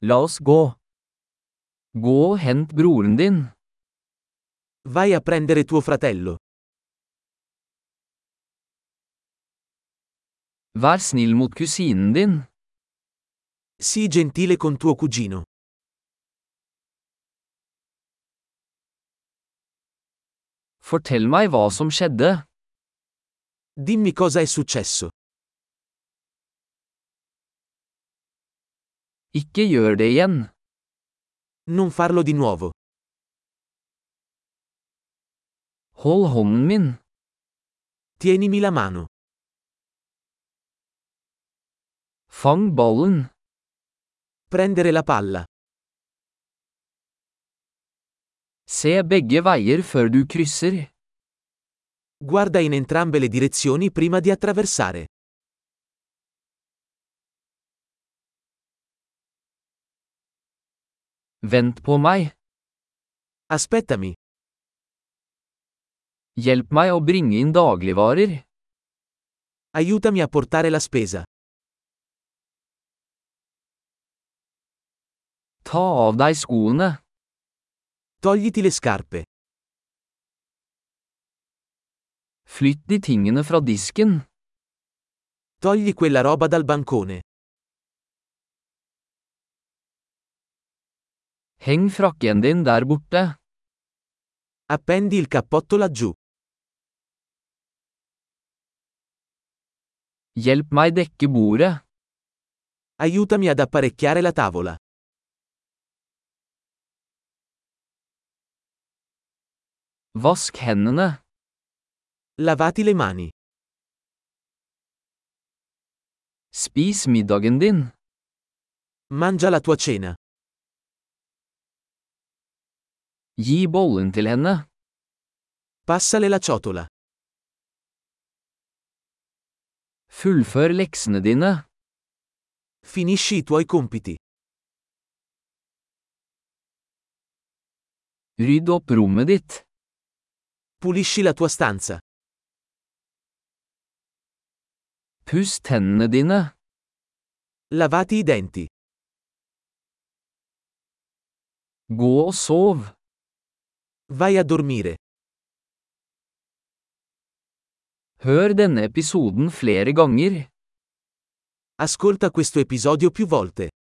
La oss gå. Gå og hent broren din. Vai a prendere tuo fratello. Vær snill mot kusinen din. Sii gentile con tuo cugino. Fortell meg hva som skjedde. Dimmi cosa è successo. Ikke gjør det igjen. Non farlo di nuovo. Hold hånden min. Tienimi la mano. Fang ballen. Prendere la palla. Se begge veier før du krysser. Guarda in entrambe le direzioni prima di attraversare. Vent på meg. Aspettami. Hjelp meg å bringe inn dagligvarer. Aiutami a portare la spesa. Ta av deg skoene. Togliti le scarpe. Flytt de tingene fra disken. Togli quella roba dal bancone. Heng frakken din der borte. Appendi il cappotto laggiù. Hjelp meg dekke bordet. Aiutami ad apparecchiare la tavola. Vask hendene. Lavati le mani. Spis middagen din. Mangia la tua cena. Gi bollen til henne. Passale la ciotola. Fullfør leksene dine. Finisci i tuoi compiti. Rydd opp rommet ditt. Pulisci la tua stanza. Puss tennene dine. Lavati i denti. Gå og sov. Vai a dormire. Hør denne episoden flere ganger. Ascolta questo episodio più volte.